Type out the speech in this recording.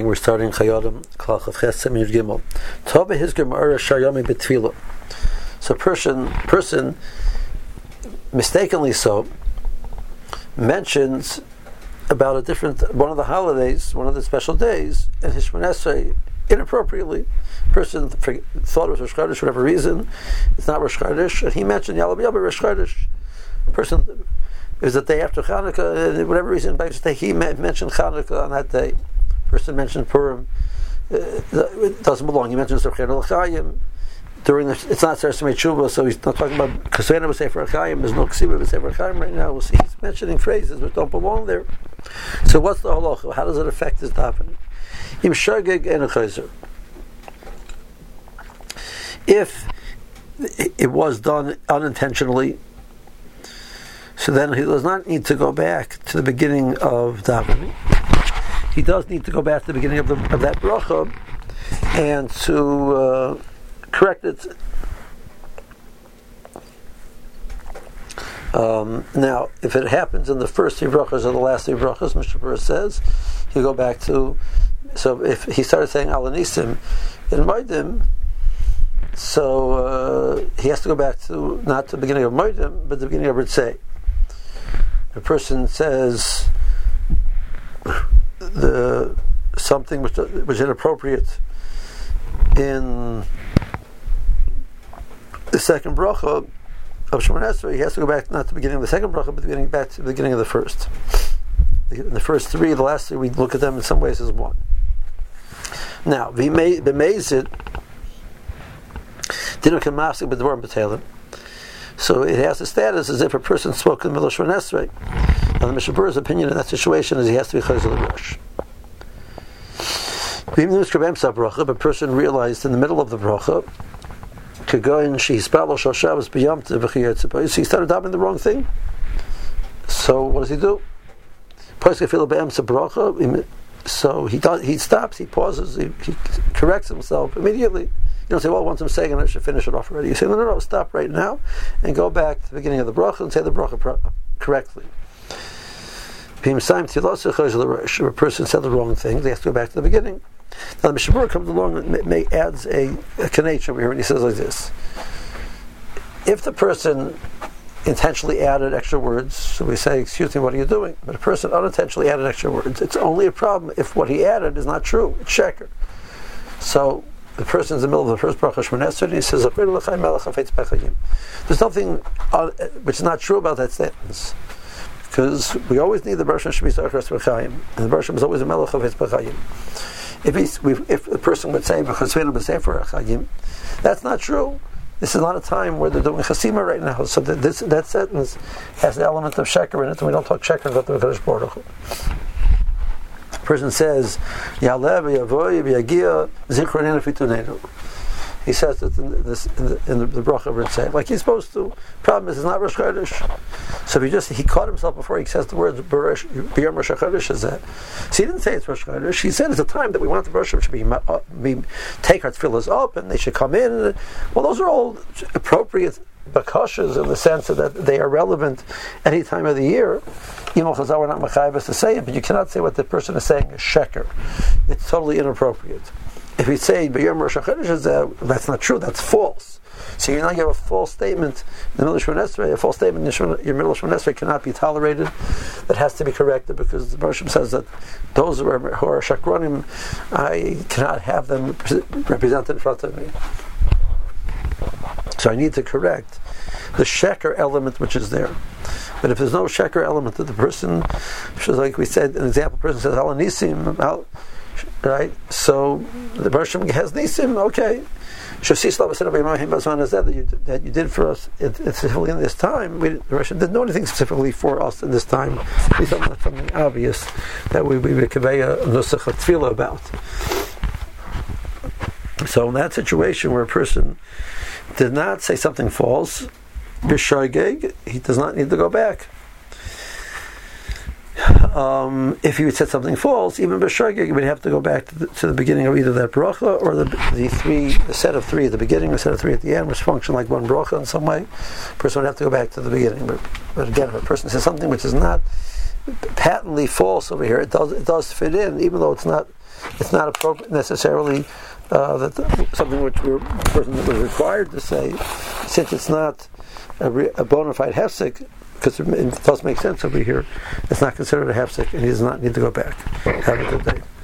We're starting Chayodim Klal Chav Ches Yud Gimel. Tova Hizger Ma'ara Shayami B'Tfila. So person mistakenly so mentions about one of the holidays, one of the special days, and his Shemon Esrei inappropriately. Person thought it was Rosh Chodesh for whatever reason. It's not Rosh Chodesh, and he mentioned Yalab Yalab Rosh Chodesh. Person, it was the day after Chanukah, and whatever reason, by mistake, he mentioned Chanukah on that day. Person mentioned Purim. It doesn't belong. He mentions Tzorchei L'Chaim. It's not Sarasmei Tshuva, so he's not talking about Kasvena B'Sefer HaChaim. There's no Ksiva B'Sefer HaChaim right now. We'll see he's mentioning phrases which don't belong there. So what's the halacha? How does it affect his davening? Im Shageg and Chayzer. If it was done unintentionally, so then he does not need to go back to the beginning of davening. He does need to go back to the beginning of that bracha and to correct it. Now, if it happens in the first three brachas or the last three brachas, Mr. Burr says, he'll go back to. So if he started saying Al Nisim in Moedim, so he has to go back to not to the beginning of Moedim, but the beginning of Ritzei. A person says something which was inappropriate in the second bracha of Shemon Esrei, he has to go back not to the beginning of the second bracha, but back to the beginning of the first. In the first three, the last three, we look at them in some ways as one. Now, b'meizid dinu k'masik b'dvarim b'teilim. So it has the status as if a person spoke in the middle of Shemon Esrei. Now, the Mishnah Berurah's opinion in that situation is he has to be chayzer l'rosh. If a person realized in the middle of the bracha, he started davening the wrong thing. So what does he do? So he stops, he pauses, he corrects himself immediately. You don't say, well, once I'm saying it, I should finish it off already. You say, no, stop right now and go back to the beginning of the bracha and say the bracha correctly. If a person said the wrong thing, they have to go back to the beginning. Now the Mishnah Berurah comes along and adds a connection over here, and he says like this: if the person intentionally added extra words, so we say, excuse me, what are you doing? But a person unintentionally added extra words. It's only a problem if what he added is not true. It's sheker. So the person's in the middle of the first bracha Shemon Esrei, and he says, there's nothing which is not true about that sentence. Because we always need the Baruch Shem Shemizach Ras B'Chaim, and the Baruch Shem is always a Melech of Eitz B'Chaim. If a person would say B'Chasvenu B'Sefer HaChaim, that's not true. This is not a time where they're doing Chasima right now. So that sentence has an element of sheker in it, and we don't talk sheker about the Kadosh Baruch Hu. The person says Ya'aleh v'Yavoy v'Yagia Zichronenu Fitunenu. He says it in the bracha of Ritzei, like he's supposed to. Problem is, it's not Rosh Chodesh. So he caught himself before he says the words B'yom Rosh Chodesh is that. So he didn't say it's Rosh Chodesh. He said it's a time that we want the Rosh Chodesh to take our tefillahs up and they should come in. Well, those are all appropriate bakashas in the sense that they are relevant any time of the year. Chazal, we're not machayvus to say it, but you cannot say what the person is saying is sheker. It's totally inappropriate. If we say B'yom Rosh Chodesh, that's not true. That's false. So you have a false statement in the middle of Shemon Esrei. A false statement in your middle of Shemon Esrei cannot be tolerated. That has to be corrected because the Baruch Shem says that those who are shakronim, I cannot have them represented in front of me. So I need to correct the sheker element which is there. But if there's no sheker element that the person, like we said, an example person says Al Nisim, right? So the Baruch Shem has Nisim, okay. That you did for us specifically in this time. The Baruch Shem didn't know anything specifically for us in this time. We thought that's something obvious that we would convey a nusach of tefillah about. So in that situation where a person did not say something false, b'shogeg, he does not need to go back. If you said something false, even b'shogeg, you would have to go back to the beginning of either that bracha or the set of three at the beginning, or set of three at the end, which function like one bracha in some way. A person would have to go back to the beginning. But again, if a person says something which is not patently false over here, it does fit in, even though it's not it's not appropriate necessarily something which the person was required to say, since it's not a bona fide hefsek, because it does make sense over here. It's not considered a hefsek, and he does not need to go back. Have a good day.